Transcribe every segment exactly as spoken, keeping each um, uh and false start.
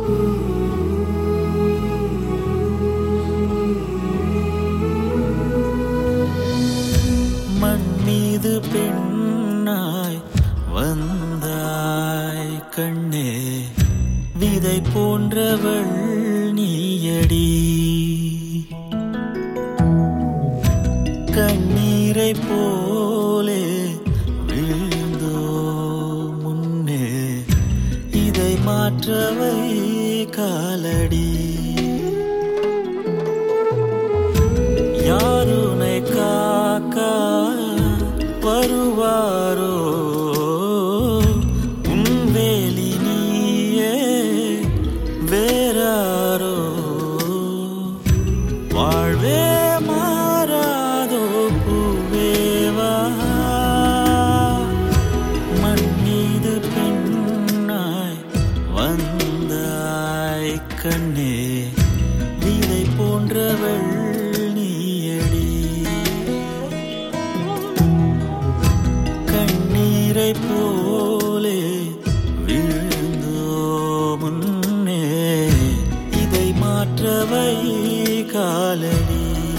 மண் மீது பெண்ணாய் வந்தாய் கண்ணே, விதை போன்றவள் நீயடி. கண்ணீரை போலே விழுந்தோ முன்னே, இதை மாற்றவை காலடி. யாருனை காக்க வருவாரோ, உன் வேலி நீயே வேறாரோ. வாழ்வே மாறாதோ பூவேவா, மண் மீது பெண்ணாய் வந்தாய் கண்ணே, விதை போன்றவள் நீயடி. கண்ணீரை போலே விழுந்தோ முன்னே, இதை மாற்றவை காலடி.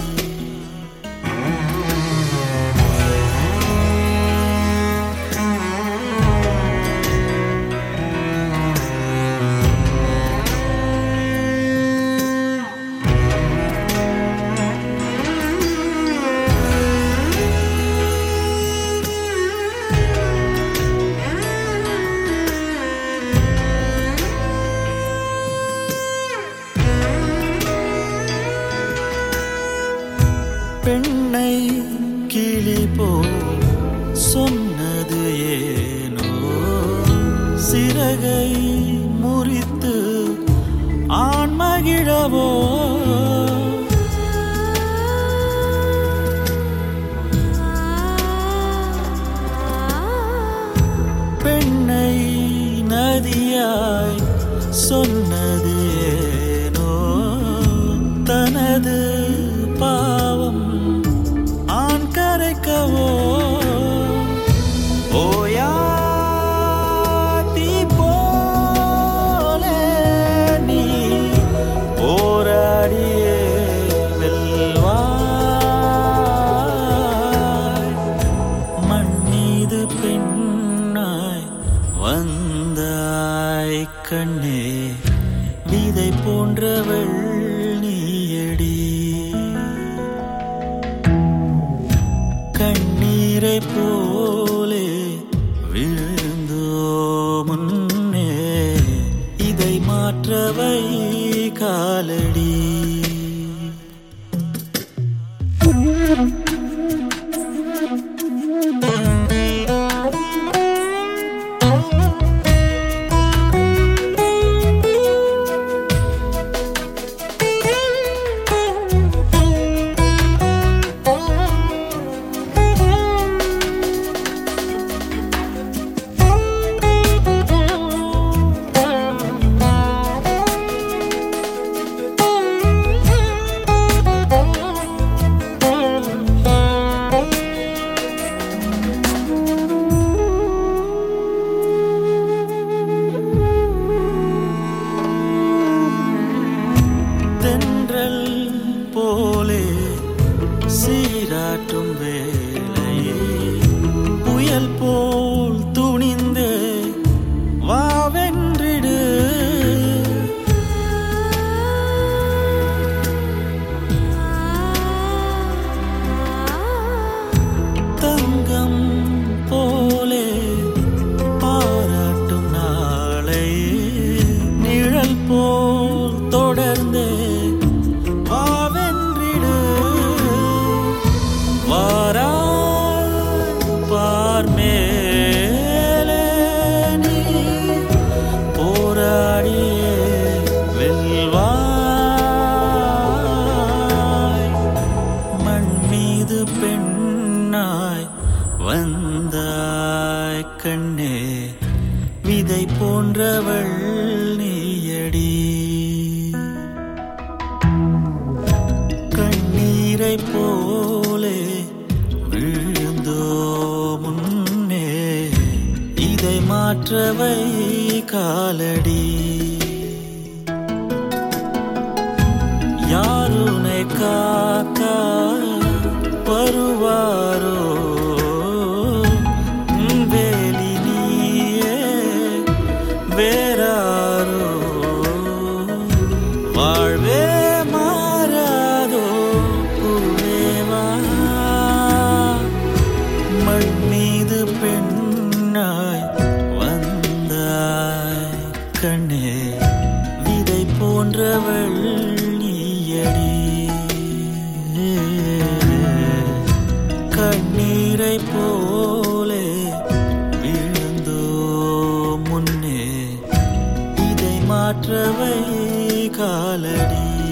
பெண்ணை கிளி போல் சொன்னது ஏனோ, சிறகை முறித்து ஆண் மகிழவோ. பெண்ணை நதியாய் சொன்னது ஏனோ, தனது பாவம் ஆண் கரைக்கவோ. ஓயாதி போலே நீ போராடியே வெல்வாய். மண் மீது பெண்ணாய் வந்தாய் கண்ணே, விதை போன்றவள் நீயடி. கண்ணீரை போலே விழுந்தோ முன்னே, இதை மாற்றவை காலடி. தென்றல் போலே சீராட்டும் வேளையே, புயல் போல் துணிந்தே வாவென்றிடு. தங்கம் போலே பாராட்டும் நாளை, நிழல் போல் தொடர்ந்தே வாவென்றிடு. வாராய் பார்மேலே நீ போராடியே வெல்வாய். மண் மீது பெண்ணாய் வந்தாய் கண்ணே, விதை போன்றவள் நீயடி. கண்ணீரை போலே விழுந்தோ முன்னே, இதை மாற்றவை காலடி. போன்றவள் நீயடி. கண்ணீரை போலே விழுந்தோ முன்னே இதை மாற்றவை காலடி.